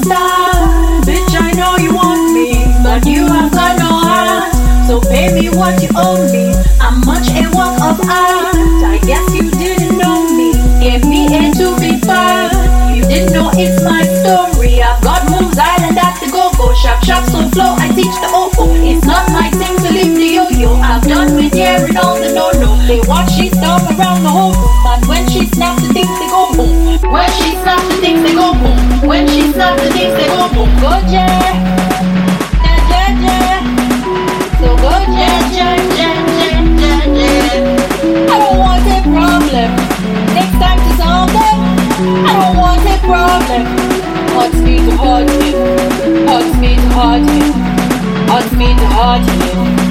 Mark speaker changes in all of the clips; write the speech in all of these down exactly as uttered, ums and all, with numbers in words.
Speaker 1: star. Bitch, I know you want me, but you have got no heart. So pay me what you owe me. I'm much a work of art. I guess you didn't know me. Gave me a to be far. You didn't know it's my story. I've got moves, island at the go-go. Sharp, sharp, so flow, I teach the O-O. It's not my thing to lift the yo-yo. I've done with hearing all the no-no. They watch she stomp around the whole room. And when she snaps the things, they go boom. When she snaps the things, they go boom. When she snaps the things, they go boom. Go yeah, yeah, yeah, yeah. So go yeah, yeah, yeah, yeah, yeah, yeah. I don't want a problem. Next time to solve them. I don't want a problem. Hot me to hot him. Hot me to hot him. Hot me to hot him.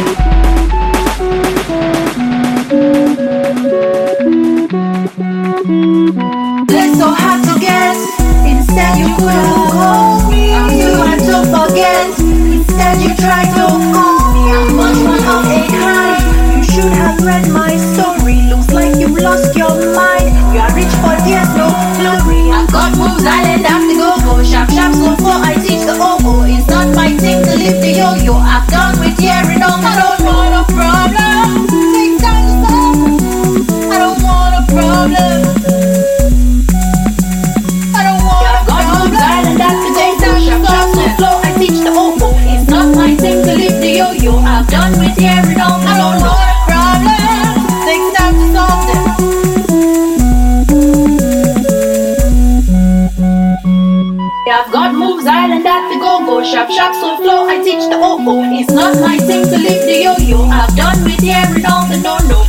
Speaker 1: It's so hard to guess. Instead you could have called me. I'm too hard to forget. Instead you try to call me. I'm much fun of a kind. You should have read my story. Looks like you lost your mind. You are rich but there's no glory. I've got moves, island have to go go. Sharp sharp so far I teach the oboe. It's not my thing to lift the yo-yo. I've done with hearing all the no no no problem. Take time to stop. I don't want a problem. I don't want yeah, a problem. Island have to take time. Sharp sharp so flow I teach the oboe. It's not my thing to lift the yo-yo. I've done with hearing all the no no problem. Take time to solve them. I've got moves, island at the go-go. Sharp, sharp, so flow, I teach the O-O. It's not my thing to lift the yo-yo. I've done with hearing all the no-no.